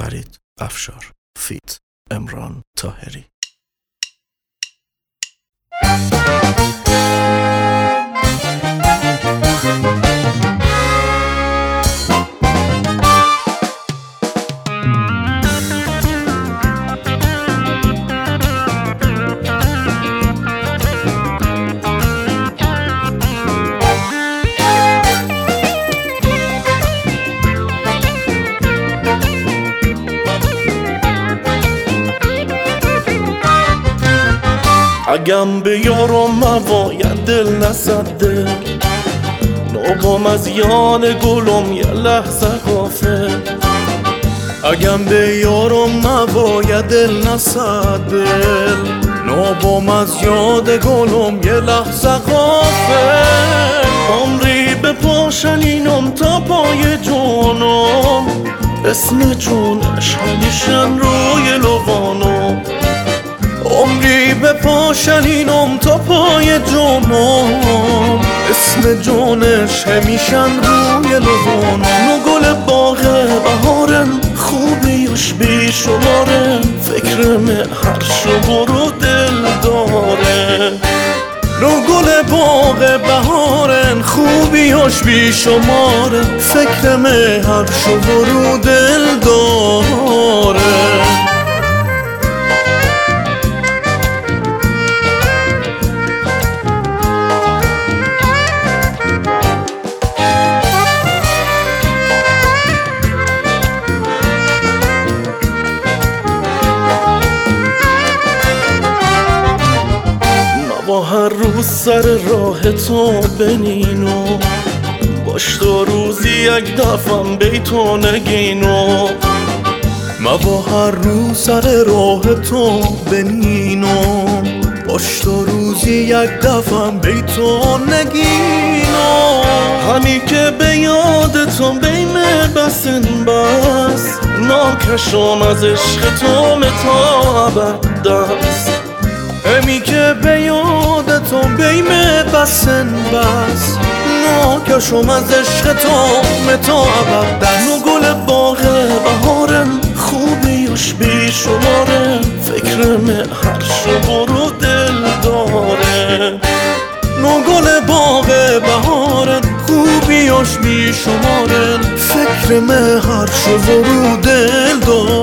فرید افشار فیت امران طاهری. اگم به یارم مواید دل نزده، نابام از یان گلم یه لحظه غافل. اگم به یارم مواید دل نزده، نابام از یاد گلم یه لحظه غافل. عمری به پاشنینم تا پای جونم، اسم جونش همیشن روی لبانم. عمری به پاشنینم تا پای جونم، اسم جونش همیشن روی لبانم. نو گل باغ بهارن خوبیش بی شماره، فکرم هر شب رو دل داره. نو گل باغ بهارن خوبیش بی شماره، فکرم هر شب رو دل داره. با هر روز سر راه تو بنینو، باش تا روزی یک دفعم بیتو نگینو. ما با هر روز سر راه تو بنینو، باش تا روزی یک دفعم بیتو نگینو. همی که به یاد تو بیمه بسن بس، ناکشم از عشق تو متا ابد دست. همی که به یاد تو بیمه بسن بس، ناکشم از عشق تو متا ابد. نو گل باغ بهارن خوبیش بی شماره، فکرم هر شب رو دل داره. نو گل باغ بهارن خوبیش بی شماره، فکرم هر شب رو دل داره.